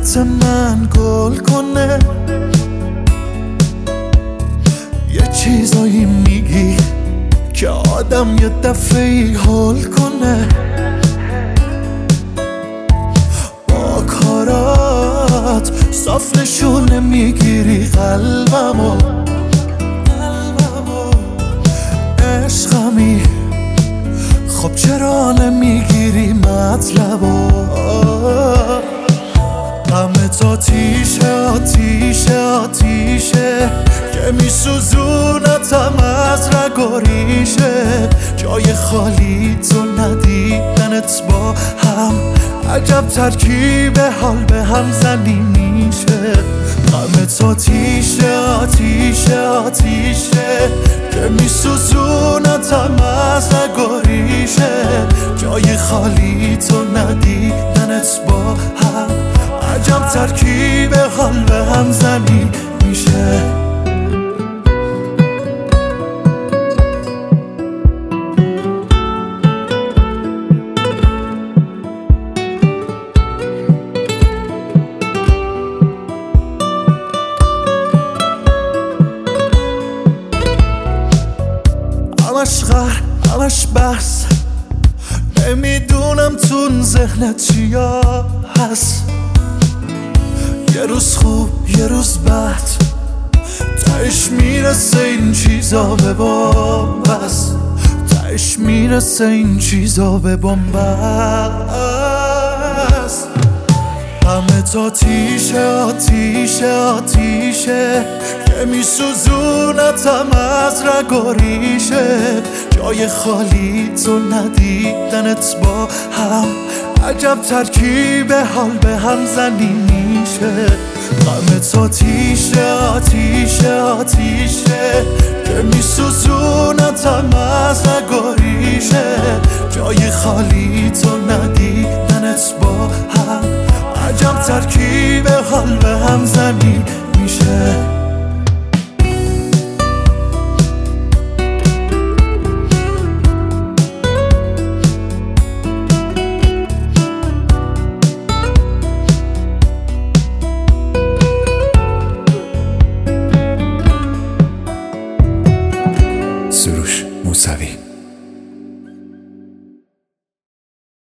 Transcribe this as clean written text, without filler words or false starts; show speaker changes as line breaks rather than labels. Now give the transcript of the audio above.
محبت من گل کنه. یه چیزایی میگی که آدم یه دفعه‌ای حال کنه. با کارات صاف نشونه میگیری قلبمو. عشقمی خب چرا نمیگیری مطلبو؟ غمت آتیشه آتیشه آتیشه که میسوزونتم از رگاریشه. جای خالی تو ندیدنت با هم عجب ترکیب حال به هم زنی میشه. غمت آتیشه آتیشه آتیشه که میسوزونتم از رگاریشه. جای خالی تو ندیدنت با هم عجب ترکیب حال به هم زنی میشه. همش غر همش بحث نمیدونم تون ذهنت چیا هست. یه روز خوب یه روز بد تهش میرسه این چیزا به بنبست. تهش میرسه این چیزا به بنبست. غمت آتیشه آتیشه آتیشه که میسوزونتم از رگاریشه. جای خالی تو ندیدنت با هم عجب ترکیب حال به هم زنی میشه. غمت آتیشه آتیشه آتیشه که میسوزونتم از رگاریشه.